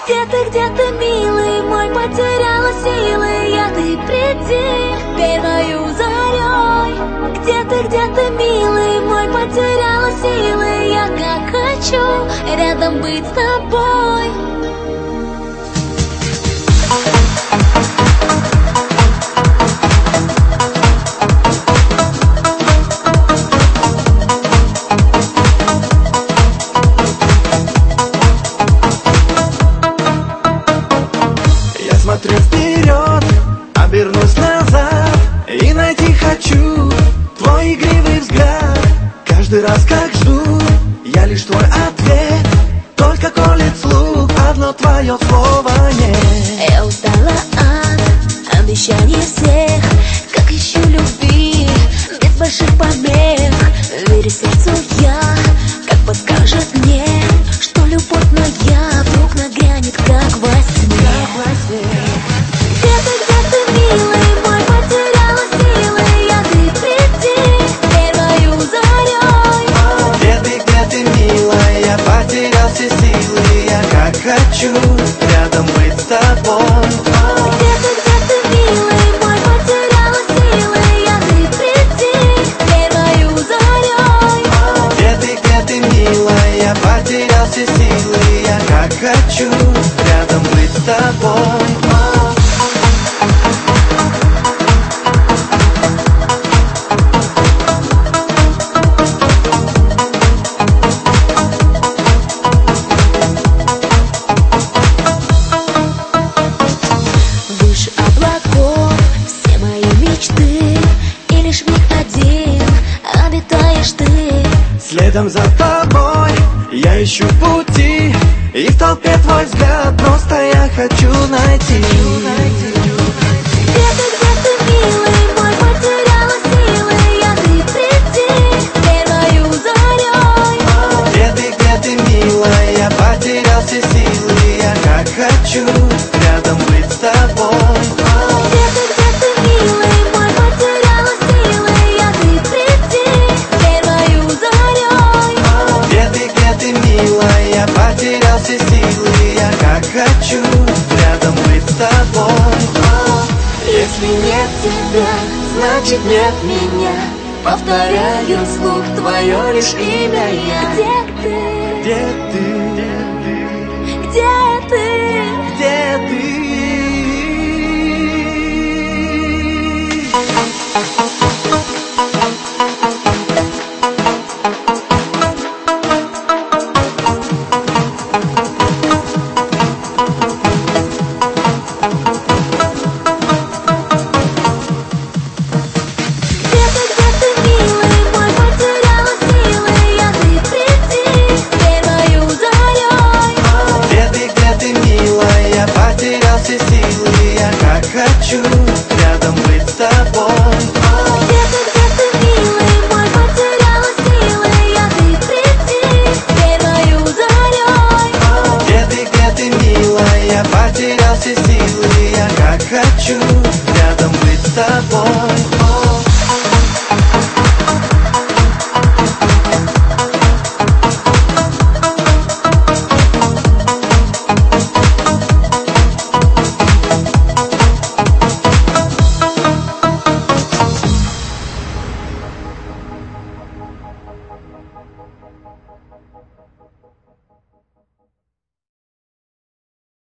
Где ты, милый мой, потеряла силы я? Ты приди, верь мою зарей. Где ты, милый мой, потеряла силы я? Как хочу рядом быть с тобой. Смотрю вперед, обернусь назад и найти хочу твой игривый взгляд. Каждый раз как жду, я лишь твой ответ. Только колет слух, одно твое слово нет. Я устала от обещаний всех, как ищу любви без больших помех. Верю сердцу я, как подскажет мне, что любовь моя вдруг нагрянет, как во сне. Где ты, милый мой, потеряла силы я? Ты приди, верь мою зарей. Где ты, милая, я потерял все силы. Я как хочу рядом быть с тобой. Где ты, милый мой, потеряла силы я? Ты приди, верь мою зарей. Где ты, милая, я потерял все силы. Я как хочу рядом быть с тобой. Выше облаков все мои мечты, и лишь в них один обитаешь ты. Следом за тобой я ищу пути, и в толпе твой взгляд просто я хочу найти. Где ты, милый мой, потеряла силы я? Ты приди, верь мою зарей. Где ты, милая, я потерял все силы. Я как хочу рядом быть с тобой. Где ты, милый мой, потеряла силы я? Ты приди, верь мою зарей. Где ты, милая, я потерял все силы. Я как хочу рядом быть с тобой. Если нет тебя, значит нет меня. Повторяю вслух твое лишь имя я. Где ты? Где ты? Где ты? Где ты? Все силы, я как хочу рядом быть с тобой. Где ты, милый мой, потеряла силы я? Ты приди, верь мою зарей. Где ты, милая, я потерял все силы. Я как хочу рядом быть с тобой.